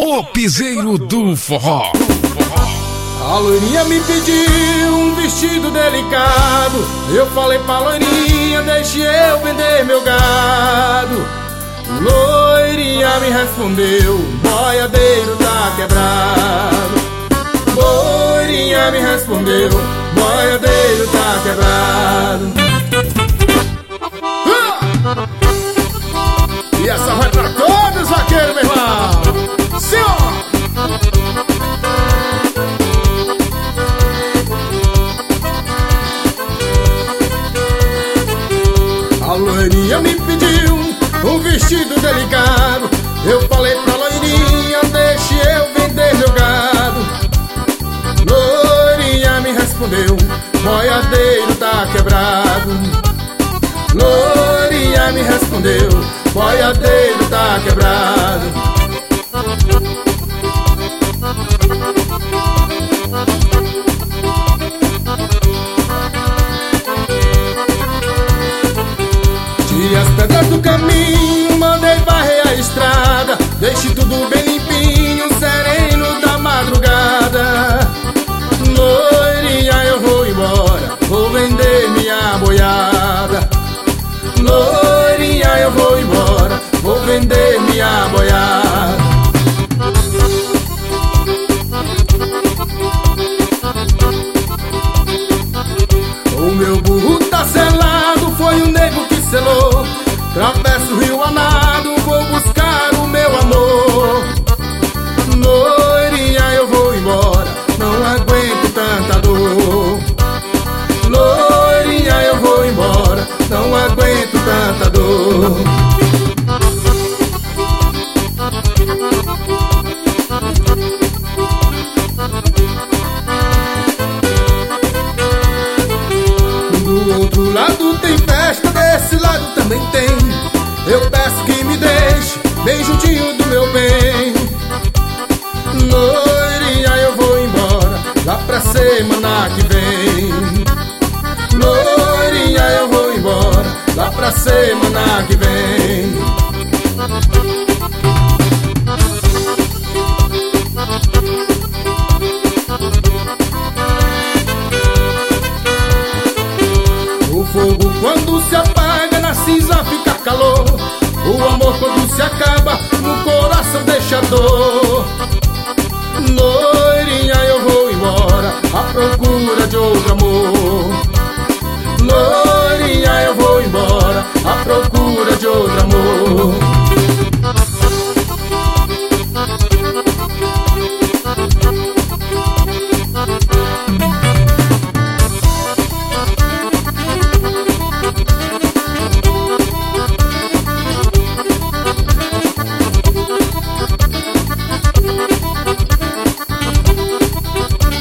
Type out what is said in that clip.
o piseiro do forró. A loirinha me pediu um vestido delicado. Eu falei pra loirinha, deixe eu vender meu gado. Loirinha me respondeu, boiadeiro tá quebrado. Loirinha me respondeu, boiadeiro tá quebrado. E essa vai pra todos, vaqueiro, meu irmão. Senhor! A loirinha me pediu um vestido delicado. Eu falei pra loirinha, deixe eu vender meu gado. Loirinha me respondeu, boiadeiro tá quebrado. Loirinha me respondeu, boiadeiro tá quebrado. Tirei as pedras do caminho, mandei varrer a estrada. Deixe tudo bem limpinho, sereno da madrugada. Loirinha, eu vou embora, vou vender minha boiada. Loirinha, eu vou embora, vou vender minha boiada. O meu burro tá selado, foi o nego que selou. Travesso o rio a nado, vou buscar o meu amor. Loirinha, eu vou embora, não aguento tanta dor. Loirinha, eu vou embora, não aguento tanta dor. Do outro lado tem festa, desse lado também tem. Eu peço que me deixe bem juntinho do meu bem. Loirinha, eu vou embora, lá pra semana que vem. Loirinha, eu vou embora, lá pra semana que vem. O fogo quando se apaga, na cinza fica calor. O amor quando se acaba, no coração deixa dor.